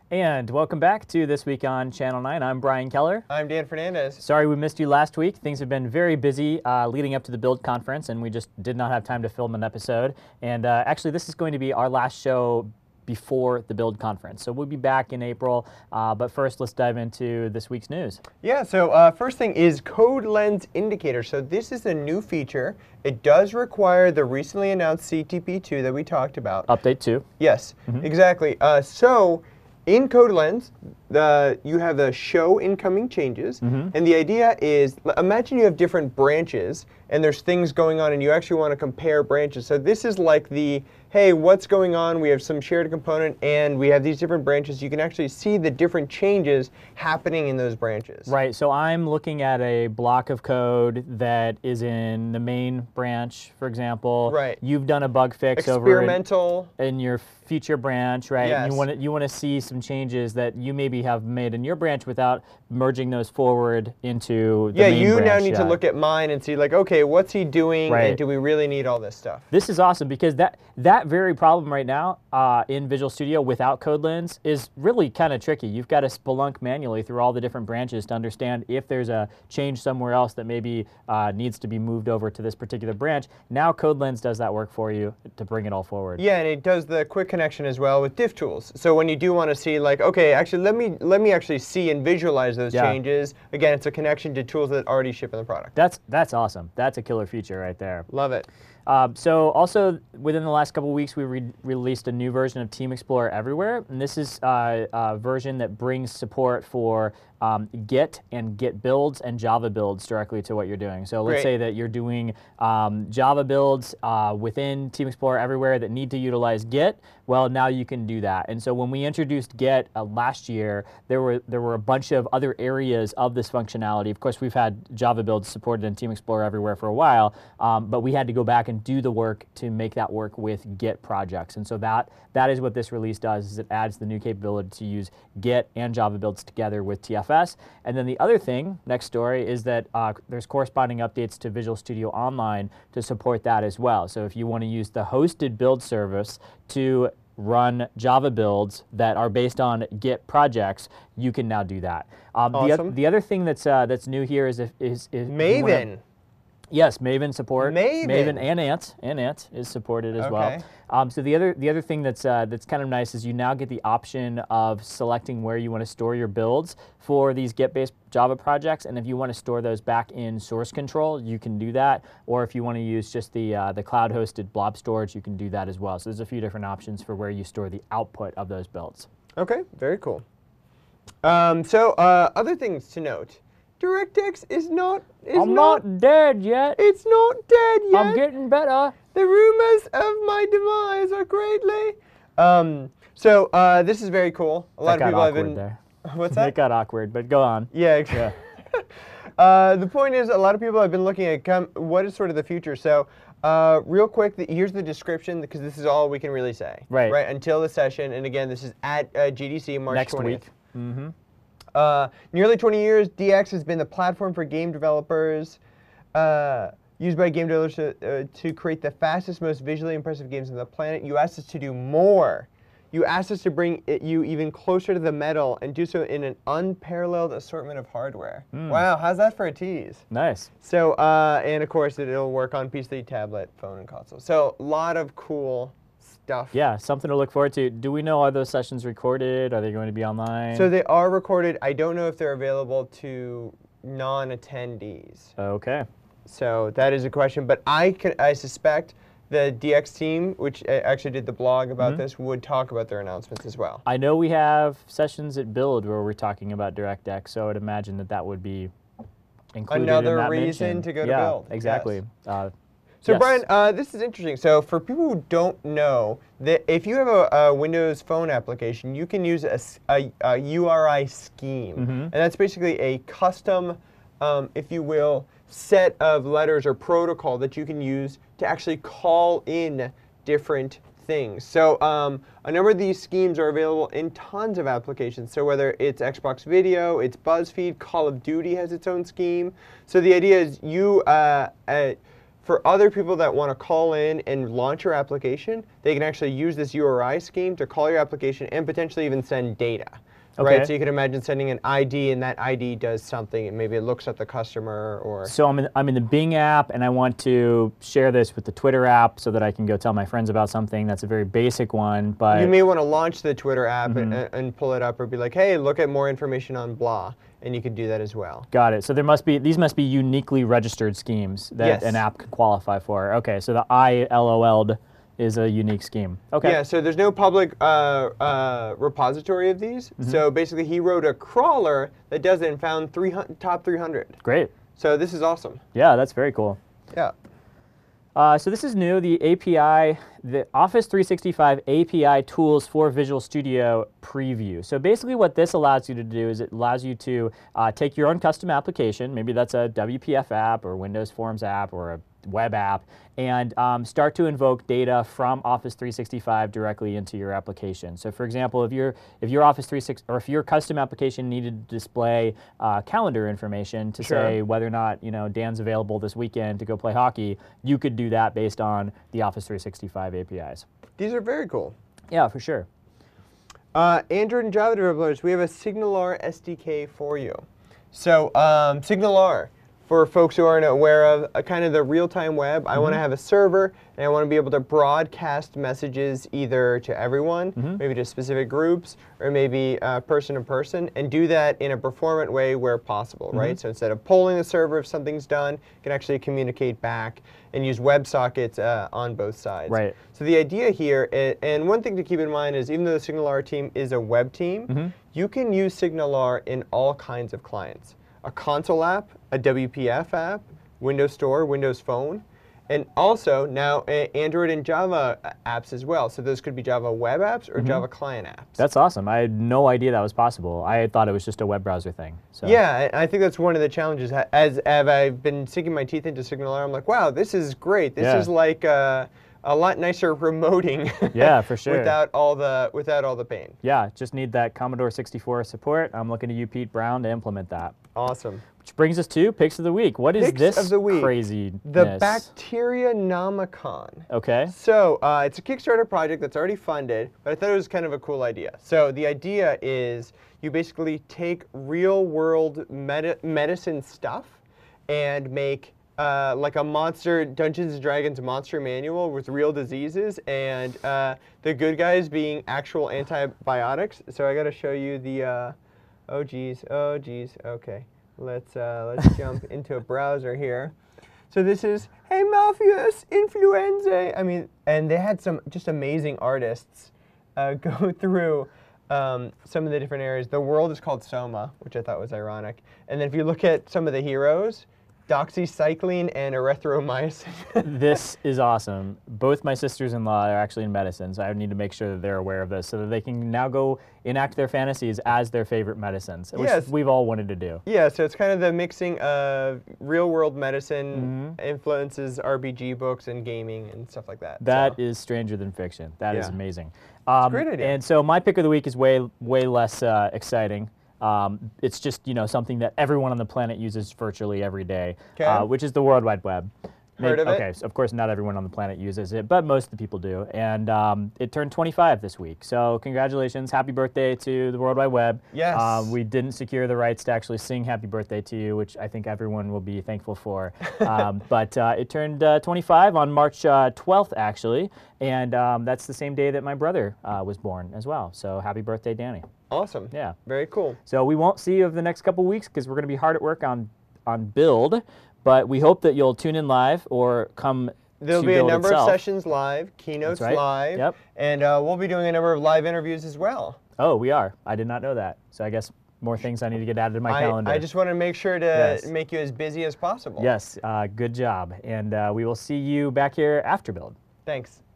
And welcome back to This Week on Channel 9. I'm Brian Keller. I'm Dan Fernandez. Sorry we missed you last week. Things have been very busy leading up to the Build conference, and we just did not have time to film an episode. And actually, this is going to be our last show before the Build conference. So we'll be back in April, but first let's dive into this week's news. Yeah, so first thing is Code Lens Indicator. So this is a new feature. It does require the recently announced CTP2 that we talked about. Update 2. Yes, exactly. So in Code Lens, you have the show incoming changes, and the idea is, imagine you have different branches, and there's things going on, and you actually want to compare branches. So this is like the, hey, what's going on? We have some shared component, and we have these different branches. You can actually see the different changes happening in those branches. Right, so I'm looking at a block of code that is in the main branch, for example. Right. You've done a bug fix Experimental. over in your feature branch, right? Yes. And you want to see some changes that you maybe have made in your branch without merging those forward into the main branch. Yeah, you now need to look at mine and see, like, okay, what's he doing, Right. and do we really need all this stuff? This is awesome because that very problem right now in Visual Studio without Code Lens is really kind of tricky. You've got to spelunk manually through all the different branches to understand if there's a change somewhere else that maybe needs to be moved over to this particular branch. Now Code Lens does that work for you to bring it all forward. Yeah, and it does the quick connection as well with diff tools. So when you do want to see, like, okay, actually let me actually see and visualize those changes. Again, it's a connection to tools that already ship in the product. That's awesome. That's a killer feature right there. Love it. So also within the last couple of weeks, we released a new version of Team Explorer Everywhere, and this is a version that brings support for Git and Git builds and Java builds directly to what you're doing. So let's say that you're doing Java builds within Team Explorer Everywhere that need to utilize Git. Well, now you can do that. And so when we introduced Git last year, there were a bunch of other areas of this functionality. Of course, we've had Java builds supported in Team Explorer Everywhere for a while, but we had to go back and do the work to make that work with Git projects. And so that is what this release does, is it adds the new capability to use Git and Java builds together with TFS. And then the other thing, next story, is that there's corresponding updates to Visual Studio Online to support that as well. So if you want to use the hosted build service to run Java builds that are based on Git projects, you can now do that. Awesome. The other thing that's new here is Maven. Yes, Maven support. Maven and Ant is supported as Okay. well. So the other thing that's kind of nice is you now get the option of selecting where you want to store your builds for these Git-based Java projects, and if you want to store those back in source control, you can do that. Or if you want to use just the cloud-hosted blob storage, you can do that as well. So there's a few different options for where you store the output of those builds. Okay, very cool. Other things to note. DirectX is not dead yet. It's not dead yet. I'm getting better. The rumors of my demise are greatly. This is very cool. A lot of people have been. There. What's that? It got awkward, but go on. Yeah. The point is, a lot of people have been looking at what is sort of the future. So, real quick, here's the description, because this is all we can really say. Right. Until the session, and again, this is at GDC March 20th. Next week. Nearly 20 years, DX has been the platform for game developers, used by game developers to create the fastest, most visually impressive games on the planet. You asked us to do more. You asked us to bring you even closer to the metal and do so in an unparalleled assortment of hardware. Wow, how's that for a tease? Nice. So, and of course, it'll work on PC, tablet, phone, and console. So, a lot of cool stuff. Yeah, something to look forward to. Do we know, are those sessions recorded? Are they going to be online? So they are recorded. I don't know if they're available to non-attendees. Okay. So that is a question, but I suspect the DX team, which actually did the blog about this, would talk about their announcements as well. I know we have sessions at Build where we're talking about DirectX, so I would imagine that would be included Another in that reason mention. to go to Build. Exactly. Yes. So Brian, this is interesting. So for people who don't know, that if you have a Windows Phone application, you can use a URI scheme. And that's basically a custom, if you will, set of letters or protocol that you can use to actually call in different things. So a number of these schemes are available in tons of applications. So whether it's Xbox Video, it's BuzzFeed, Call of Duty has its own scheme. So the idea is for other people that want to call in and launch your application, they can actually use this URI scheme to call your application and potentially even send data. Okay. Right, so you can imagine sending an ID, and that ID does something, and maybe it looks at the customer, or So I'm in the Bing app, and I want to share this with the Twitter app so that I can go tell my friends about something. That's a very basic one, but you may want to launch the Twitter app and pull it up, or be like, hey, look at more information on blah, and you could do that as well. got it. So these must be uniquely registered schemes that Yes. an app could qualify for. Okay, so the ILOL'd is a unique scheme. Okay. Yeah, so there's no public repository of these. So basically, he wrote a crawler that does it and found top 300. Great. So this is awesome. Yeah, that's very cool. Yeah. So this is new, the API, the Office 365 API tools for Visual Studio preview. So basically what this allows you to do is it allows you to take your own custom application, maybe that's a WPF app or Windows Forms app or a web app, and start to invoke data from Office 365 directly into your application. So for example, if your Office 365 or if your custom application needed to display calendar information to say whether or not Dan's available this weekend to go play hockey, you could do that based on the Office 365 APIs. These are very cool. Yeah, for sure. Android and Java developers, we have a SignalR SDK for you. So SignalR, for folks who aren't aware of kind of the real-time web, I want to have a server, and I want to be able to broadcast messages either to everyone, maybe to specific groups, or maybe person to person, and do that in a performant way where possible, right? So instead of polling the server if something's done, you can actually communicate back and use WebSockets on both sides. Right. So the idea here, and one thing to keep in mind is even though the SignalR team is a web team, you can use SignalR in all kinds of clients. A console app, a WPF app, Windows Store, Windows Phone, and also now Android and Java apps as well. So those could be Java web apps or Java client apps. That's awesome. I had no idea that was possible. I thought it was just a web browser thing. So. Yeah, I think that's one of the challenges. As I've been sinking my teeth into SignalR, I'm like, wow, this is great. This is like a lot nicer remoting. Yeah, for sure. without all the pain. Yeah, just need that Commodore 64 support. I'm looking to you, Pete Brown, to implement that. Awesome. Which brings us to Picks of the Week. What is Picks this of the week. craziness? The Bacterianomicon. Okay. So it's a Kickstarter project that's already funded, but I thought it was kind of a cool idea. So the idea is you basically take real-world medicine stuff and make like a monster, Dungeons & Dragons monster manual with real diseases, and the good guys being actual antibiotics. So I got to show you the, oh geez, okay. Let's jump into a browser here. So this is, hey Malpheus, influenza. I mean, and they had some just amazing artists go through some of the different areas. The world is called Soma, which I thought was ironic. And then if you look at some of the heroes, doxycycline and erythromycin. This is awesome. Both my sisters-in-law are actually in medicine, so I need to make sure that they're aware of this so that they can now go enact their fantasies as their favorite medicines, which we've all wanted to do. Yeah, so it's kind of the mixing of real-world medicine influences RPG books and gaming and stuff like that. That is stranger than fiction. That is amazing. It's a great idea. And so my pick of the week is way less exciting. It's just something that everyone on the planet uses virtually every day, which is the World Wide Web. Heard of it? Okay, so of course not everyone on the planet uses it, but most of the people do. And it turned 25 this week. So congratulations, happy birthday to the World Wide Web. Yes. We didn't secure the rights to actually sing happy birthday to you, which I think everyone will be thankful for. But it turned 25 on March 12th, actually. And that's the same day that my brother was born as well. So happy birthday, Danny. Awesome. Yeah. Very cool. So we won't see you over the next couple weeks because we're going to be hard at work on Build, but we hope that you'll tune in live or come There'll to be a Build number itself. of sessions live, keynotes That's right. live, Yep. and we'll be doing a number of live interviews as well. Oh, we are. I did not know that. So I guess more things I need to get added to my calendar. I just want to make sure to Yes. make you as busy as possible. Yes, good job. And we will see you back here after Build. Thanks.